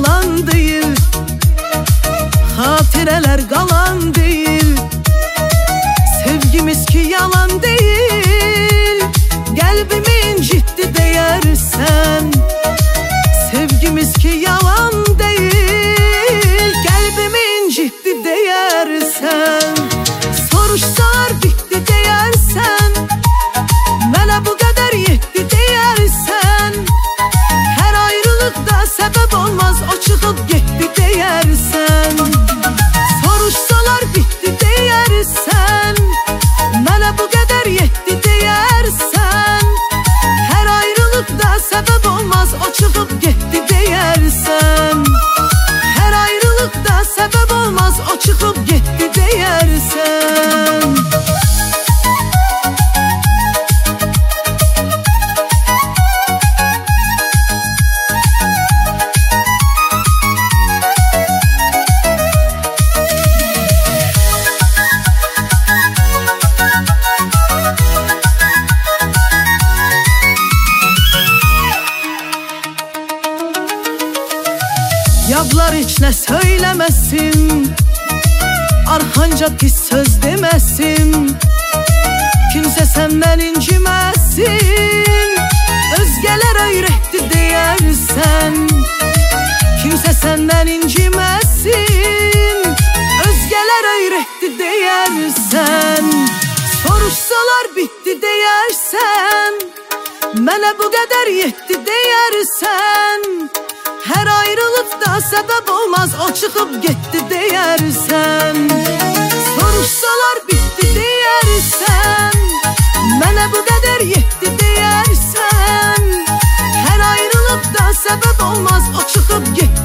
yalan değil, hatireler kalan değil. Sevgimiz ki yalan değil, kalbimi incitti deyersen. Sevgimiz ki yalan değil, kalbimi incitti deyersen. Soruşsalar bitti deyersen, mənə bu qədər yetti deyersen. Her ayrılıkta sebep olmaz, o çıkıp gitti deyersen. Soruşsalar bitti deyersen, mənə bu qədər yetti deyersen. Her ayrılıkta sebep olmaz, o çıkıp gitti deyersen. Her ayrılıkta sebep olmaz, o çıkıp gitti deyersen. Yablar hiç ne söylemesin, arxanca pis söz demesin. Kimse senden incimesin, özgeler öyrətdi deyersen. Kimse senden incimesin, özgeler öyrətdi deyersen. Soruşsalar bitti deyersen, mənə bu qədər yetti deyersen. Her ayrılıkta sebep olmaz, o çıkıp gitti deyersen. Soruşsalar bitti deyersen, mənə bu qədər yetti deyersen. Her ayrılıkta sebep olmaz, o çıkıp gitti